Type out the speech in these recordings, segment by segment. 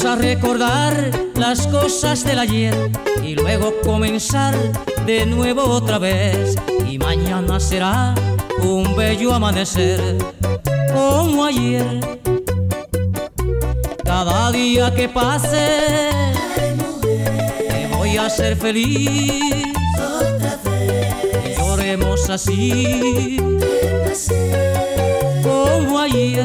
Vamos a recordar las cosas del ayer y luego comenzar de nuevo otra vez. Y mañana será un bello amanecer como ayer. Cada día que pase te voy a hacer feliz otra vez. Lloremos así como ayer.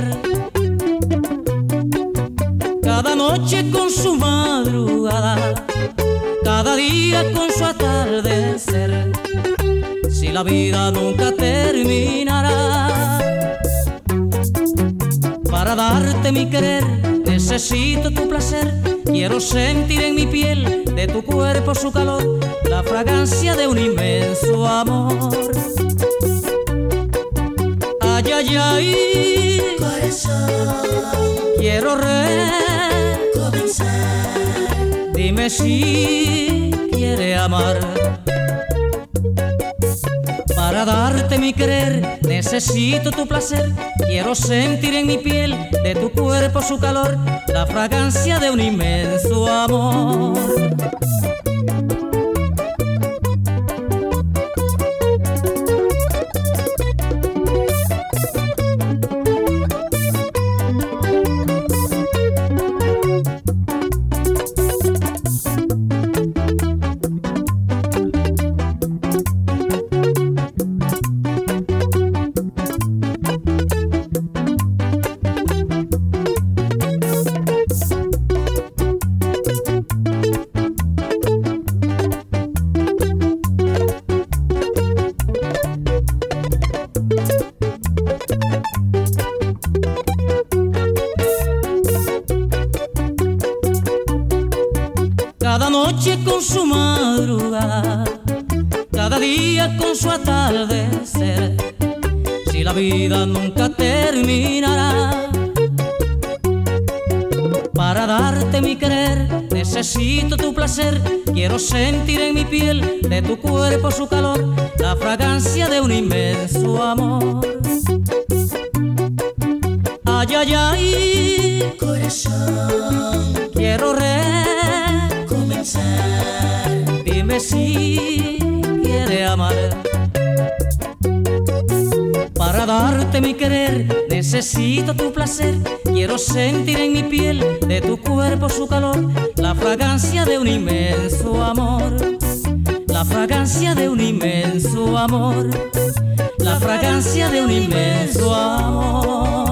Cada noche con su madrugada, cada día con su atardecer. Si la vida nunca terminará, para darte mi querer necesito tu placer. Quiero sentir en mi piel de tu cuerpo su calor, la fragancia de un inmenso amor. Ay, ay, ay, Corazón, quiero comenzar. Dime si quiere amar. Para darte mi querer necesito tu placer. Quiero sentir en mi piel de tu cuerpo su calor, la fragancia de un inmenso amor. Cada noche con su madrugada, cada día con su atardecer. Si la vida nunca terminará, para darte mi querer necesito tu placer. Quiero sentir en mi piel de tu cuerpo su calor, la fragancia de un inmenso amor. Ay, ay, ay, Corazón, quiero comenzar. Dime si quiere amar. Para darte mi querer necesito tu placer. Quiero sentir en mi piel de tu cuerpo su calor, la fragancia de un inmenso amor. La fragancia de un inmenso amor. La fragancia de un inmenso amor.